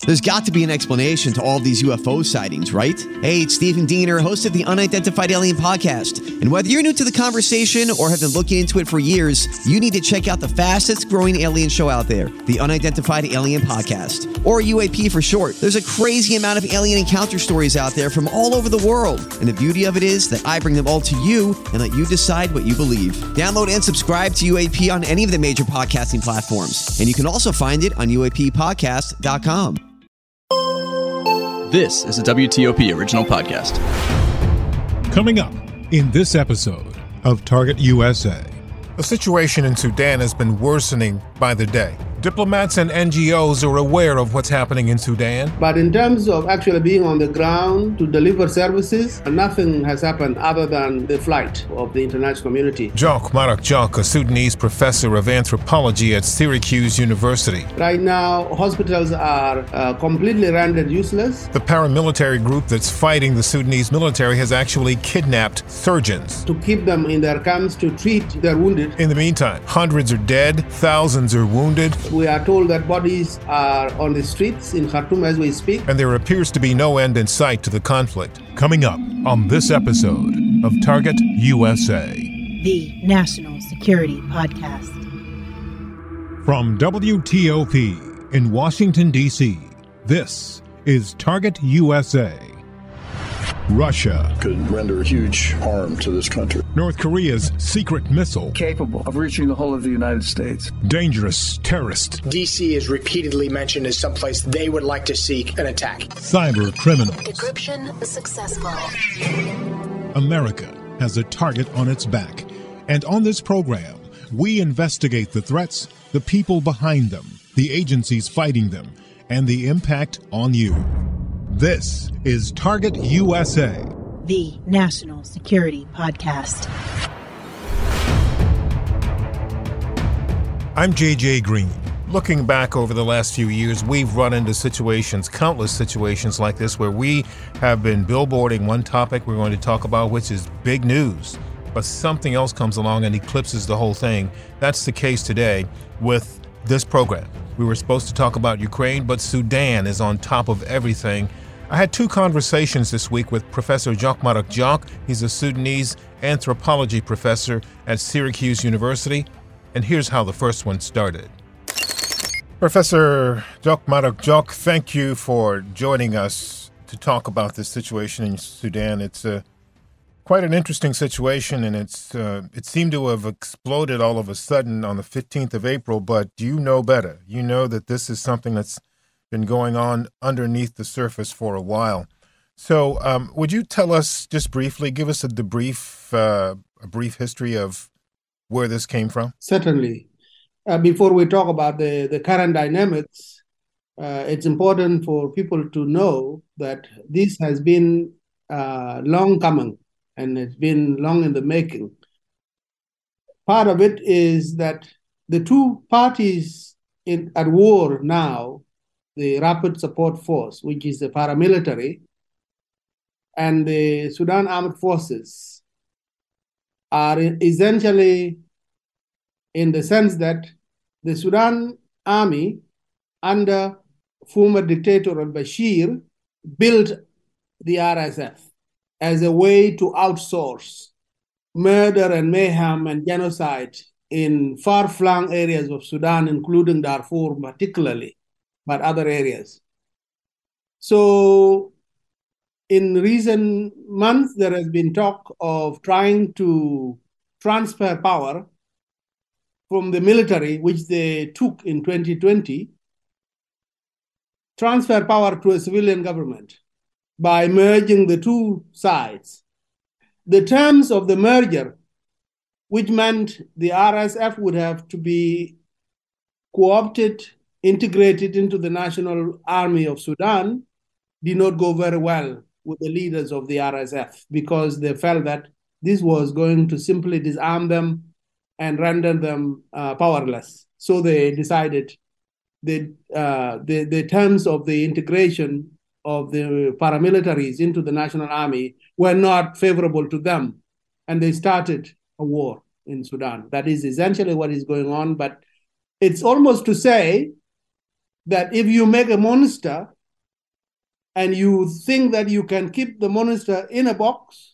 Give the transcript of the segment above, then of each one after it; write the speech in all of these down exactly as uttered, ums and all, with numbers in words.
There's got to be an explanation to all of these U F O sightings, right? Hey, it's Stephen Diener, host of the Unidentified Alien Podcast. And whether you're new to the conversation or have been looking into it for years, you need to check out the fastest growing alien show out there, the Unidentified Alien Podcast, or U A P for short. There's a crazy amount of alien encounter stories out there from all over the world. And the beauty of it is that I bring them all to you and let you decide what you believe. Download and subscribe to U A P on any of the major podcasting platforms. And you can also find it on U A P podcast dot com. This is a W T O P original podcast. Coming up in this episode of Target U S A. The situation in Sudan has been worsening by the day. Diplomats and N G Os are aware of what's happening in Sudan. But in terms of actually being on the ground to deliver services, nothing has happened other than the flight of the international community. Jock Marak Jock, a Sudanese professor of anthropology at Syracuse University. Right now, hospitals are uh, completely rendered useless. The paramilitary group that's fighting the Sudanese military has actually kidnapped surgeons to keep them in their camps to treat their wounded. In the meantime, hundreds are dead, thousands are wounded. We are told that bodies are on the streets in Khartoum as we speak. And there appears to be no end in sight to the conflict. Coming up on this episode of Target U S A. The National Security Podcast. From W T O P in Washington, D C, this is Target U S A. Russia could render huge harm to this country. North Korea's secret missile. Capable of reaching the whole of the United States. Dangerous terrorist. D C is repeatedly mentioned as someplace they would like to seek an attack. Cyber criminals. Decryption successful. America has a target on its back. And on this program, we investigate the threats, the people behind them, the agencies fighting them, and the impact on you. This is Target U S A, the National Security Podcast. I'm J J Green. Looking back over the last few years, we've run into situations, countless situations like this, where we have been billboarding one topic we're going to talk about, which is big news, but something else comes along and eclipses the whole thing. That's the case today with this program. We were supposed to talk about Ukraine, but Sudan is on top of everything. I had two conversations this week with Professor Jock Marak Jock. He's a Sudanese anthropology professor at Syracuse University. And here's how the first one started. Professor Jock Marak Jock, thank you for joining us to talk about this situation in Sudan. It's uh, quite an interesting situation, and it's uh, it seemed to have exploded all of a sudden on the fifteenth of April, but you know better. You know that this is something that's been going on underneath the surface for a while. So um, would you tell us just briefly, give us a debrief, uh, a brief history of where this came from? Certainly. Uh, before we talk about the, the current dynamics, uh, it's important for people to know that this has been uh, long coming and it's been long in the making. Part of it is that the two parties in, at war now, the Rapid Support Force, which is the paramilitary, and the Sudan Armed Forces are essentially in the sense that the Sudan army under former dictator al-Bashir built the R S F as a way to outsource murder and mayhem and genocide in far-flung areas of Sudan, including Darfur particularly, but other areas. So in recent months, there has been talk of trying to transfer power from the military, which they took in twenty twenty, transfer power to a civilian government by merging the two sides. The terms of the merger, which meant the R S F would have to be co-opted, integrated into the National Army of Sudan, did not go very well with the leaders of the R S F because they felt that this was going to simply disarm them and render them uh, powerless. So they decided the, uh, the, the terms of the integration of the paramilitaries into the National Army were not favorable to them. And they started a war in Sudan. That is essentially what is going on. But it's almost to say that if you make a monster, and you think that you can keep the monster in a box,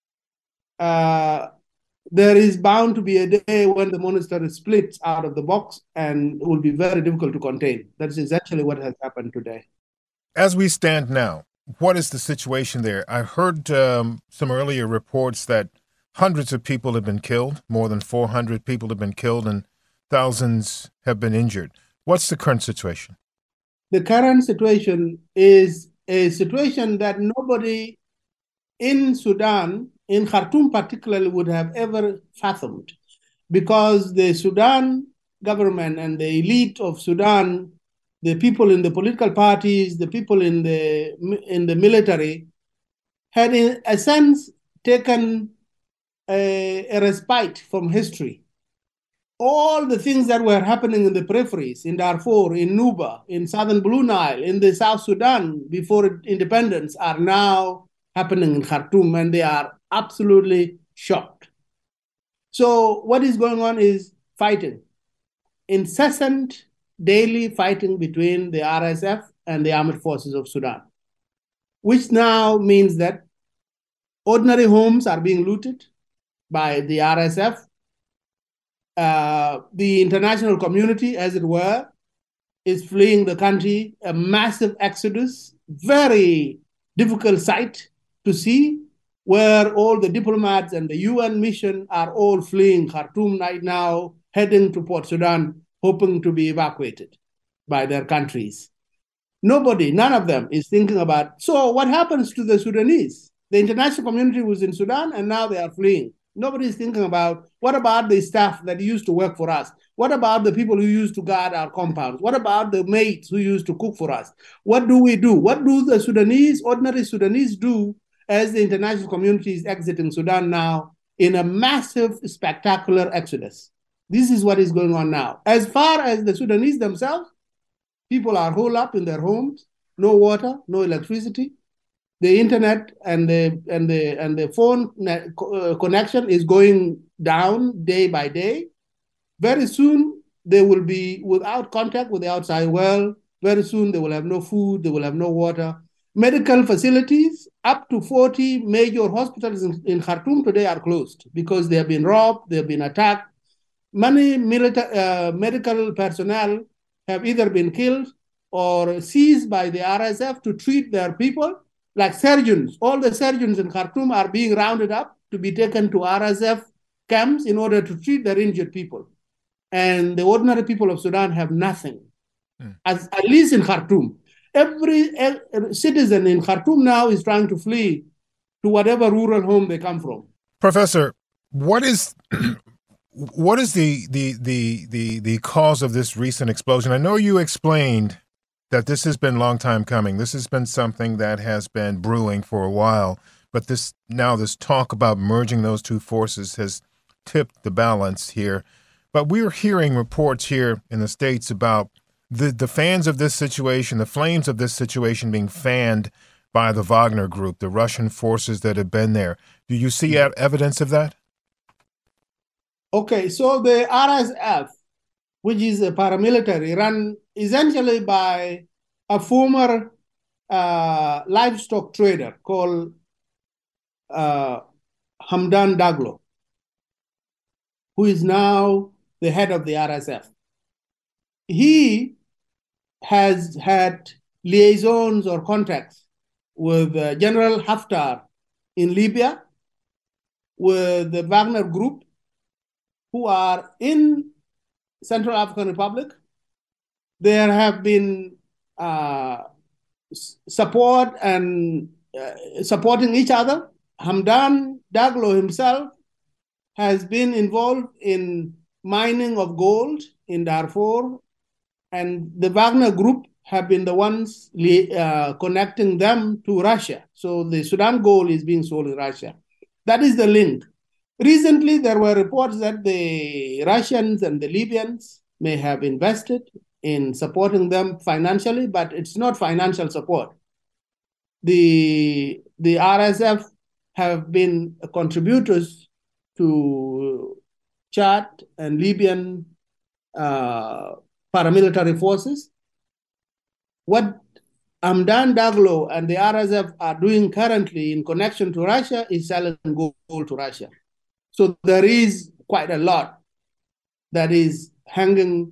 uh, there is bound to be a day when the monster splits out of the box and it will be very difficult to contain. That's exactly what has happened today. As we stand now, what is the situation there? I heard um, some earlier reports that hundreds of people have been killed, more than four hundred people have been killed, and thousands have been injured. What's the current situation? The current situation is a situation that nobody in Sudan, in Khartoum particularly, would have ever fathomed, because the Sudan government and the elite of Sudan, the people in the political parties, the people in the in the military, had in a sense taken a, a respite from history. All the things that were happening in the peripheries, in Darfur, in Nuba, in southern Blue Nile, in the South Sudan before independence, are now happening in Khartoum, and they are absolutely shocked. So what is going on is fighting, incessant daily fighting between the R S F and the armed forces of Sudan, which now means that ordinary homes are being looted by the R S F. Uh, the international community, as it were, is fleeing the country, a massive exodus, very difficult sight to see, where all the diplomats and the U N mission are all fleeing Khartoum right now, heading to Port Sudan, hoping to be evacuated by their countries. Nobody, none of them is thinking about, so what happens to the Sudanese? The international community was in Sudan and now they are fleeing. Nobody is thinking about, what about the staff that used to work for us? What about the people who used to guard our compounds? What about the maids who used to cook for us? What do we do? What do the Sudanese, ordinary Sudanese do as the international community is exiting Sudan now in a massive, spectacular exodus? This is what is going on now. As far as the Sudanese themselves, people are holed up in their homes, no water, no electricity. The internet and the and the and the phone uh, connection is going down day by day. Very soon they will be without contact with the outside world. Very soon they will have no food, they will have no water. Medical facilities, up to forty major hospitals in, in Khartoum today are closed because they have been robbed, they have been attacked. Many military, uh, medical personnel have either been killed or seized by the R S F to treat their people. Like surgeons, all the surgeons in Khartoum are being rounded up to be taken to R S F camps in order to treat their injured people. And the ordinary people of Sudan have nothing, mm. As, at least in Khartoum. Every, every citizen in Khartoum now is trying to flee to whatever rural home they come from. Professor, what is what is the the the the the cause of this recent explosion? I know you explained that this has been a long time coming. This has been something that has been brewing for a while, but this now this talk about merging those two forces has tipped the balance here. But we're hearing reports here in the States about the, the fans of this situation, the flames of this situation being fanned by the Wagner Group, the Russian forces that have been there. Do you see evidence of that? Okay, so the R S F, which is a paramilitary run essentially by a former uh, livestock trader called uh, Hamdan Daglo, who is now the head of the R S F. He has had liaisons or contacts with uh, General Haftar in Libya, with the Wagner Group, who are in Central African Republic. There have been uh, support and uh, supporting each other. Hamdan Daglo himself has been involved in mining of gold in Darfur, and the Wagner Group have been the ones uh, connecting them to Russia. So the Sudan gold is being sold in Russia. That is the link. Recently, there were reports that the Russians and the Libyans may have invested in supporting them financially, but it's not financial support. The, the R S F have been contributors to Chad and Libyan uh, paramilitary forces. What Hamdan Daglo and the R S F are doing currently in connection to Russia is selling gold to Russia. So there is quite a lot that is hanging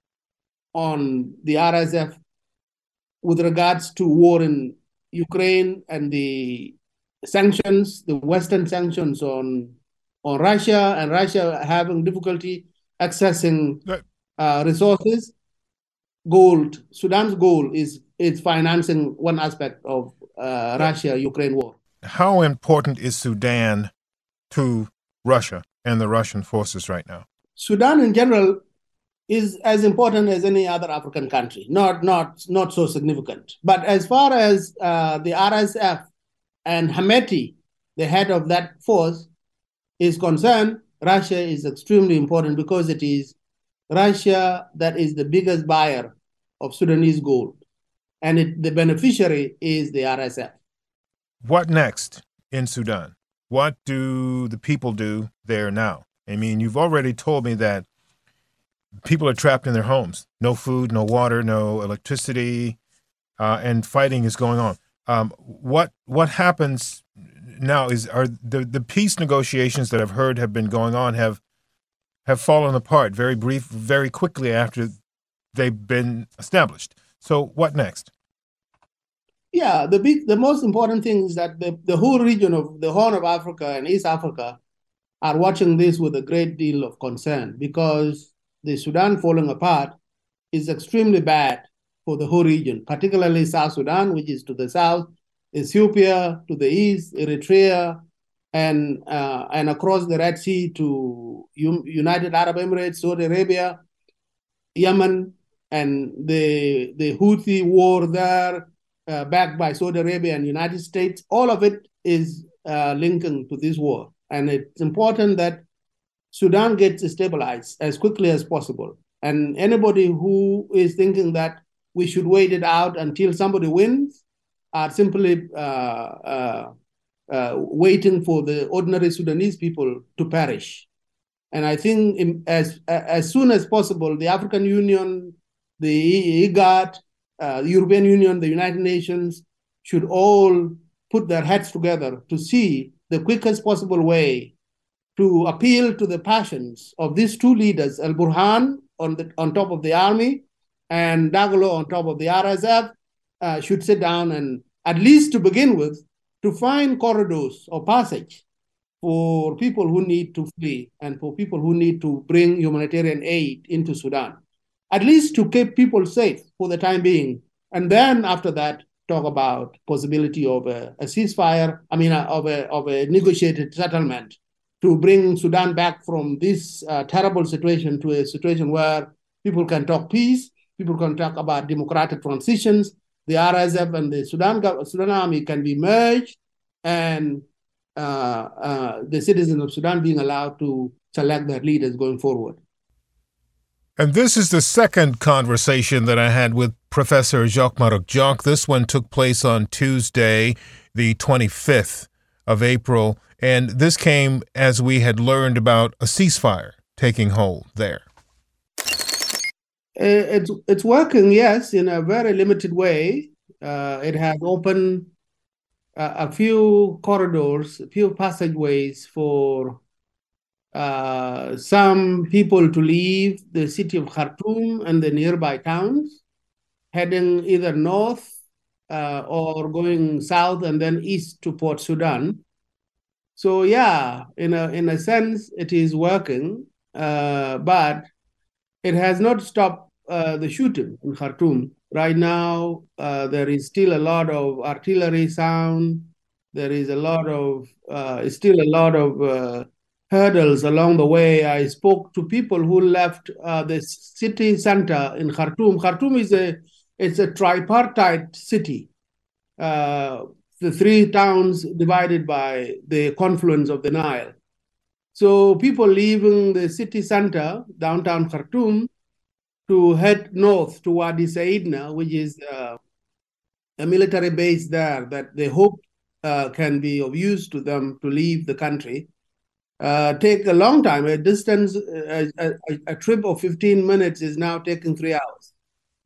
on the R S F with regards to war in Ukraine and the sanctions, the Western sanctions on, on Russia, and Russia having difficulty accessing uh, resources. Gold, Sudan's goal is, is financing one aspect of uh, Russia-Ukraine war. How important is Sudan to Russia and the Russian forces right now? Sudan in general is as important as any other African country, not, not, not so significant. But as far as uh, the R S F and Hemeti, the head of that force, is concerned, Russia is extremely important because it is Russia that is the biggest buyer of Sudanese gold, and it, the beneficiary is the R S F. What next in Sudan? What do the people do there now? I mean, you've already told me that people are trapped in their homes. No food, no water, no electricity, uh, and fighting is going on. Um, what what happens now is are the, the peace negotiations that I've heard have been going on have have fallen apart very brief, very quickly after they've been established. So what next? Yeah, the big, the most important thing is that the, the whole region of the Horn of Africa and East Africa are watching this with a great deal of concern, because the Sudan falling apart is extremely bad for the whole region, particularly South Sudan, which is to the south, Ethiopia to the east, Eritrea, and uh, and across the Red Sea to U- United Arab Emirates, Saudi Arabia, Yemen, and the the Houthi war there, uh, backed by Saudi Arabia and United States. All of it is uh, linking to this war, and it's important that Sudan gets stabilized as quickly as possible. And anybody who is thinking that we should wait it out until somebody wins are simply uh, uh, uh, waiting for the ordinary Sudanese people to perish. And I think in, as as soon as possible, the African Union, the IGAD, uh, the European Union, the United Nations should all put their heads together to see the quickest possible way to appeal to the passions of these two leaders, Al-Burhan on the on top of the army and Daglo on top of the R S F, uh, should sit down and, at least to begin with, to find corridors or passage for people who need to flee and for people who need to bring humanitarian aid into Sudan, at least to keep people safe for the time being. And then after that, talk about possibility of a, a ceasefire, I mean, uh, of, a, of a negotiated settlement to bring Sudan back from this uh, terrible situation to a situation where people can talk peace, people can talk about democratic transitions, the R S F and the Sudan, Sudan army can be merged, and uh, uh, the citizens of Sudan being allowed to select their leaders going forward. And this is the second conversation that I had with Professor Jacques Marok-Jacques. This one took place on Tuesday, the twenty-fifth of April, and this came as we had learned about a ceasefire taking hold there. It's it's working, yes, in a very limited way. Uh, it has opened uh, a few corridors, a few passageways for uh, some people to leave the city of Khartoum and the nearby towns, heading either north uh, or going south and then east to Port Sudan. So yeah, in a in a sense, it is working, uh, but it has not stopped uh, the shooting in Khartoum. Right now, uh, there is still a lot of artillery sound. There is a lot of, uh, still a lot of uh, hurdles along the way. I spoke to people who left uh, the city center in Khartoum. Khartoum is a, it's a tripartite city. Uh, the three towns divided by the confluence of the Nile. So people leaving the city center, downtown Khartoum, to head north to Wadi Saidna, which is uh, a military base there that they hope uh, can be of use to them to leave the country, uh, take a long time. A distance, a, a, a trip of fifteen minutes is now taking three hours.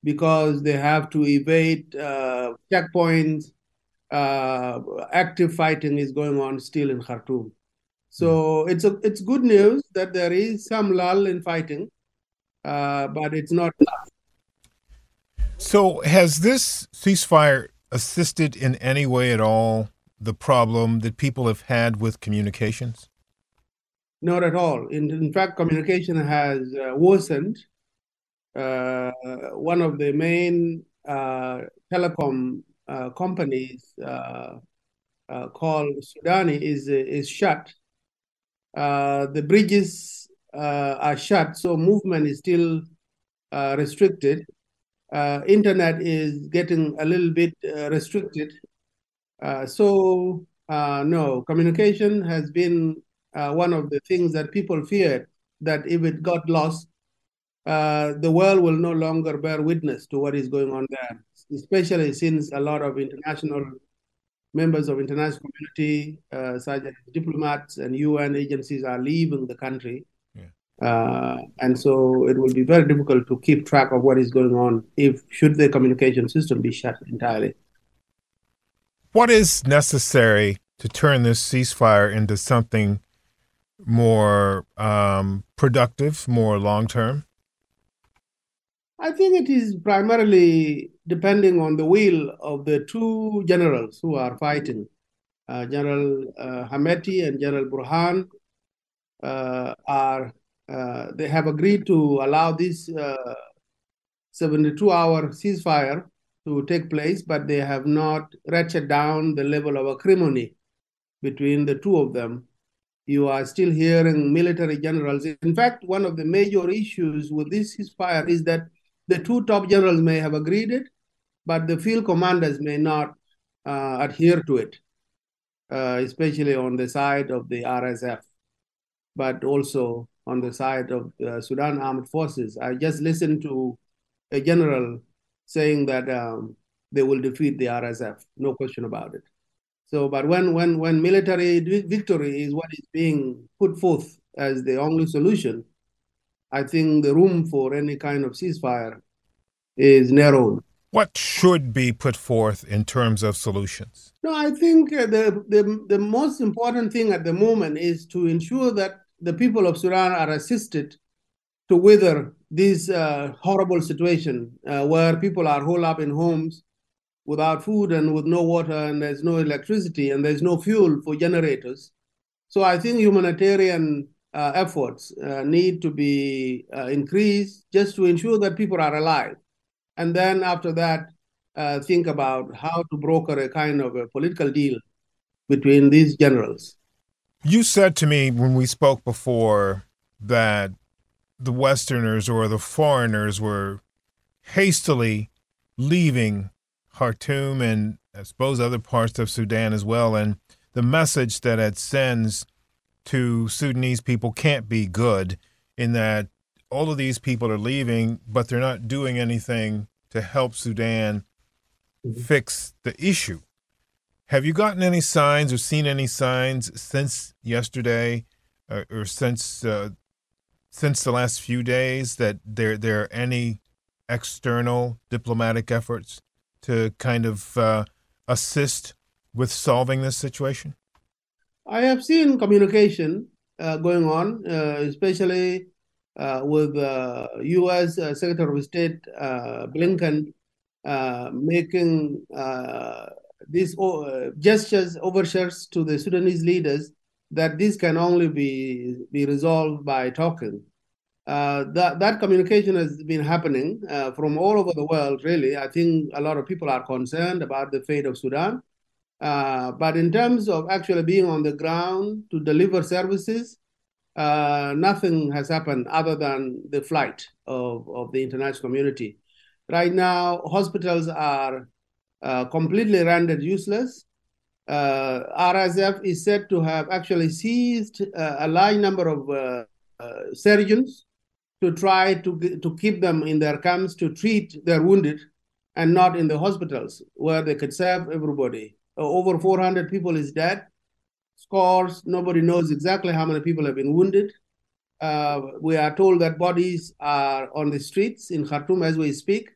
because they have to evade uh, checkpoints. Uh, active fighting is going on still in Khartoum. So it's a, it's good news that there is some lull in fighting, uh, but it's not enough. So has this ceasefire assisted in any way at all the problem that people have had with communications? Not at all. In, in fact, communication has uh, worsened. Uh, one of the main uh, telecom uh, companies uh, uh, called Sudani is, is shut. Uh, the bridges uh, are shut, so movement is still uh, restricted. Uh, internet is getting a little bit uh, restricted. Uh, so, uh, no, communication has been uh, one of the things that people feared, that if it got lost, uh, the world will no longer bear witness to what is going on there, especially since a lot of international members of international community, uh, such as diplomats and U N agencies, are leaving the country. Yeah. Uh, and so it will be very difficult to keep track of what is going on if should the communication system be shut entirely. What is necessary to turn this ceasefire into something more um, productive, more long-term? I think it is primarily depending on the will of the two generals who are fighting. Uh, General uh, Hameti and General Burhan uh, are, uh, they have agreed to allow this uh, seventy-two hour ceasefire to take place, but they have not ratcheted down the level of acrimony between the two of them. You are still hearing military generals. In fact, one of the major issues with this ceasefire is that the two top generals may have agreed it, but the field commanders may not uh, adhere to it, uh, especially on the side of the R S F, but also on the side of the Sudan Armed Forces. I just listened to a general saying that um, they will defeat the R S F, no question about it. So, but when, when, when military victory is what is being put forth as the only solution, I think the room for any kind of ceasefire is narrowed. What should be put forth in terms of solutions? No, I think the, the, the most important thing at the moment is to ensure that the people of Sudan are assisted to weather this uh, horrible situation uh, where people are holed up in homes without food and with no water, and there's no electricity and there's no fuel for generators. So I think humanitarian uh, efforts uh, need to be uh, increased just to ensure that people are alive. And then after that, uh, think about how to broker a kind of a political deal between these generals. You said to me when we spoke before that the Westerners or the foreigners were hastily leaving Khartoum and I suppose other parts of Sudan as well, and the message that it sends to Sudanese people can't be good, in that all of these people are leaving, but they're not doing anything to help Sudan mm-hmm. fix the issue. Have you gotten any signs or seen any signs since yesterday or, or since uh, since the last few days that there there are any external diplomatic efforts to kind of uh, assist with solving this situation? I have seen communication uh, going on, uh, especially uh, with uh, U S Uh, Secretary of State uh, Blinken uh, making uh, these uh, gestures, overtures to the Sudanese leaders that this can only be, be resolved by talking. Uh, that, that communication has been happening uh, from all over the world, really. I think a lot of people are concerned about the fate of Sudan. Uh, but in terms of actually being on the ground to deliver services, uh, nothing has happened other than the flight of, of the international community. Right now, hospitals are uh, completely rendered useless. Uh, R S F is said to have actually seized uh, a large number of uh, uh, surgeons to try to, to keep them in their camps to treat their wounded and not in the hospitals where they could serve everybody. Uh, over four hundred people is dead, scores, nobody knows exactly how many people have been wounded. Uh, we are told that bodies are on the streets in Khartoum as we speak.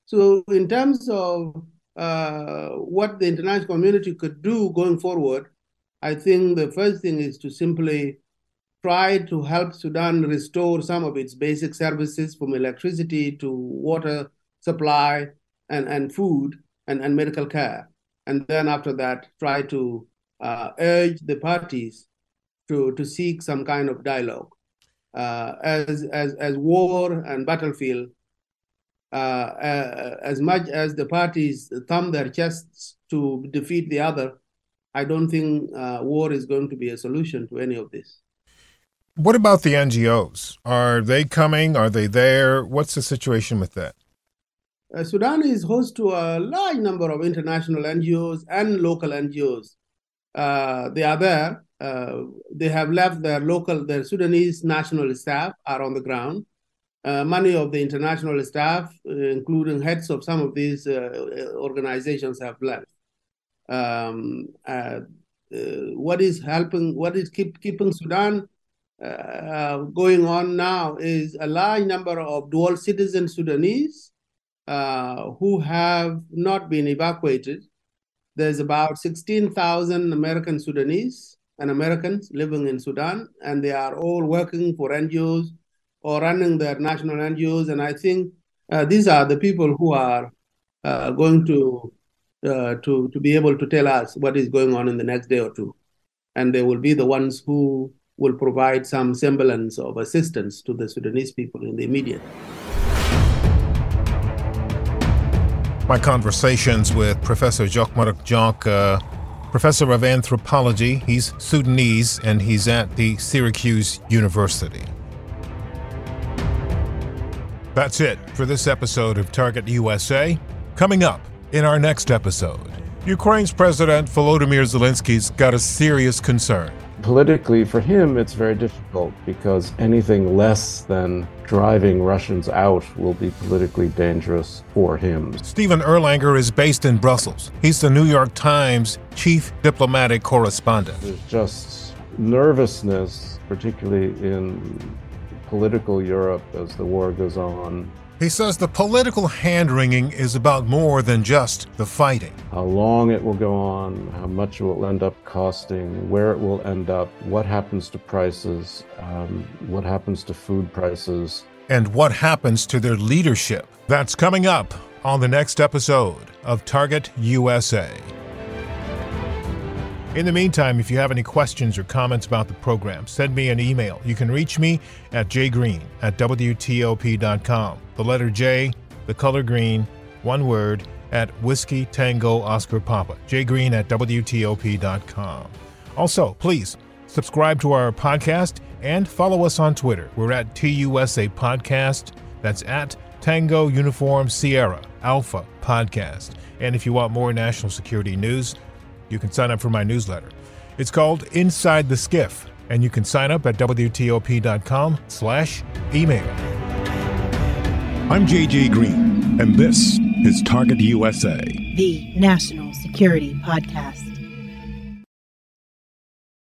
So in terms of uh, what the international community could do going forward, I think the first thing is to simply try to help Sudan restore some of its basic services, from electricity to water supply and, and food and, and medical care. And then after that, try to uh, urge the parties to, to seek some kind of dialogue. Uh, as, as, as war and battlefield, uh, uh, as much as the parties thumb their chests to defeat the other, I don't think uh, war is going to be a solution to any of this. What about the N G Os? Are they coming? Are they there? What's the situation with that? Uh, Sudan is host to a large number of international N G Os and local N G Os. Uh, they are there. Uh, they have left their local, their Sudanese national staff are on the ground. Uh, many of the international staff, uh, including heads of some of these uh, organizations, have left. Um, uh, uh, what is helping, what is keep, keeping Sudan uh, going on now is a large number of dual citizen Sudanese uh, who have not been evacuated. There's about sixteen thousand American Sudanese and Americans living in Sudan, and they are all working for N G Os or running their national N G Os. And I think uh, these are the people who are uh, going to, uh, to, to be able to tell us what is going on in the next day or two. And they will be the ones who will provide some semblance of assistance to the Sudanese people in the immediate. My conversations with Professor Jacques Marc Jonck, uh, professor of anthropology. He's Sudanese, and he's at the Syracuse University. That's it for this episode of Target U S A. Coming up in our next episode, Ukraine's President Volodymyr Zelensky's got a serious concern. Politically, for him, it's very difficult because anything less than driving Russians out will be politically dangerous for him. Stephen Erlanger is based in Brussels. He's the New York Times chief diplomatic correspondent. There's just nervousness, particularly in political Europe as the war goes on. He says the political hand-wringing is about more than just the fighting. How long it will go on, how much it will end up costing, where it will end up, what happens to prices, um, what happens to food prices. And what happens to their leadership. That's coming up on the next episode of Target U S A. In the meantime, if you have any questions or comments about the program, send me an email. You can reach me at jgreen at W T O P dot com. The letter J, the color green, one word, at Whiskey Tango Oscar Papa. jgreen at W T O P dot com. Also, please subscribe to our podcast and follow us on Twitter. We're at T U S A Podcast. That's at Tango Uniform Sierra Alpha Podcast. And if you want more national security news, you can sign up for my newsletter. It's called Inside the Skiff, and you can sign up at W T O P dot com slash email. I'm J J Green, and this is Target U S A, the National Security Podcast.